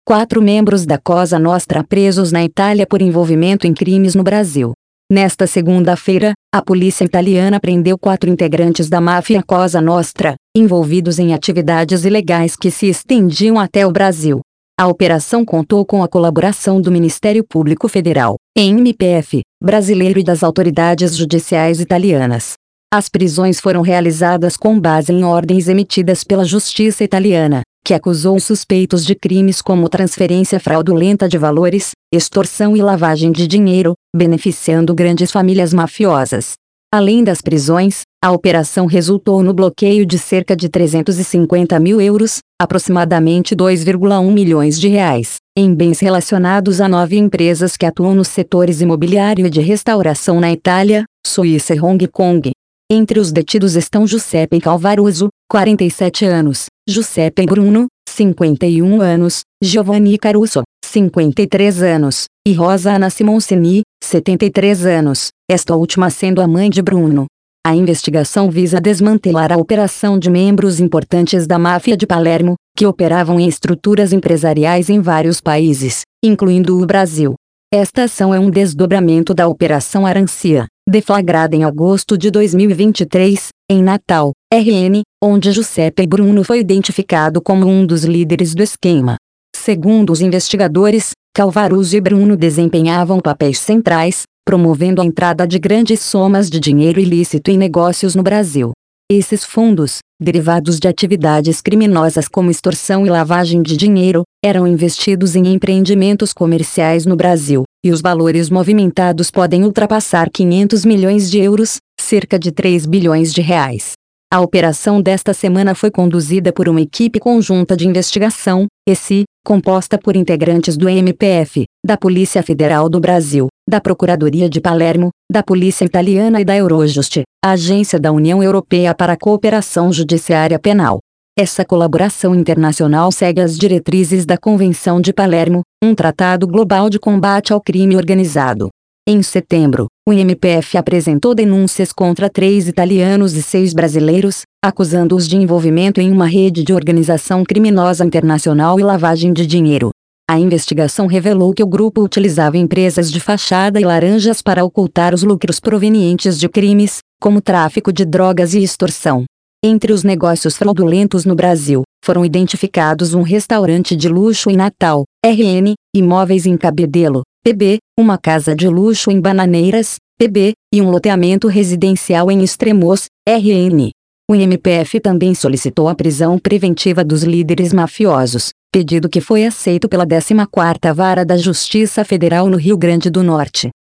4 membros da Cosa Nostra presos na Itália por envolvimento em crimes no Brasil. Nesta segunda-feira, a polícia italiana prendeu 4 integrantes da máfia Cosa Nostra, envolvidos em atividades ilegais que se estendiam até o Brasil. A operação contou com a colaboração do Ministério Público Federal, MPF, brasileiro e das autoridades judiciais italianas. As prisões foram realizadas com base em ordens emitidas pela Justiça italiana, que acusou os suspeitos de crimes como transferência fraudulenta de valores, extorsão e lavagem de dinheiro, beneficiando grandes famílias mafiosas. Além das prisões, a operação resultou no bloqueio de cerca de 350 mil euros, aproximadamente 2,1 milhões de reais, em bens relacionados a 9 empresas que atuam nos setores imobiliário e de restauração na Itália, Suíça e Hong Kong. Entre os detidos estão Giuseppe Calvaruso, 47 anos, Giuseppe Bruno, 51 anos, Giovanni Caruso, 53 anos, e Rosa Anna Simoncini, 73 anos, esta última sendo a mãe de Bruno. A investigação visa desmantelar a operação de membros importantes da máfia de Palermo, que operavam em estruturas empresariais em vários países, incluindo o Brasil. Esta ação é um desdobramento da Operação Arancia, deflagrada em agosto de 2023, em Natal, RN, onde Giuseppe Bruno foi identificado como um dos líderes do esquema. Segundo os investigadores, Calvaruso e Bruno desempenhavam papéis centrais, promovendo a entrada de grandes somas de dinheiro ilícito em negócios no Brasil. Esses fundos, derivados de atividades criminosas como extorsão e lavagem de dinheiro, eram investidos em empreendimentos comerciais no Brasil, e os valores movimentados podem ultrapassar 500 milhões de euros, cerca de 3 bilhões de reais. A operação desta semana foi conduzida por uma equipe conjunta de investigação, ESI, composta por integrantes do MPF, da Polícia Federal do Brasil, da Procuradoria de Palermo, da Polícia Italiana e da Eurojust, a Agência da União Europeia para a Cooperação Judiciária Penal. Essa colaboração internacional segue as diretrizes da Convenção de Palermo, um tratado global de combate ao crime organizado. Em setembro, o MPF apresentou denúncias contra 3 italianos e 6 brasileiros, acusando-os de envolvimento em uma rede de organização criminosa internacional e lavagem de dinheiro. A investigação revelou que o grupo utilizava empresas de fachada e laranjas para ocultar os lucros provenientes de crimes, como tráfico de drogas e extorsão. Entre os negócios fraudulentos no Brasil, foram identificados um restaurante de luxo em Natal, RN, imóveis em Cabedelo, PB, uma casa de luxo em Bananeiras, PB, e um loteamento residencial em Estremoz, RN. O MPF também solicitou a prisão preventiva dos líderes mafiosos, pedido que foi aceito pela 14ª Vara da Justiça Federal no Rio Grande do Norte.